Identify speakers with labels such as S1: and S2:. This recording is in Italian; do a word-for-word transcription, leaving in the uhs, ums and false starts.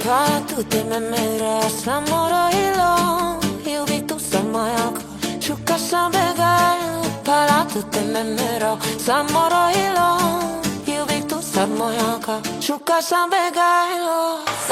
S1: Para tutti me mira, s'amoro ilo, io vi tu sa maiaca, ciucca sa begal, para tutti me mira, s'amoro ilo, io vi tu sa maiaca, ciucca sa begal.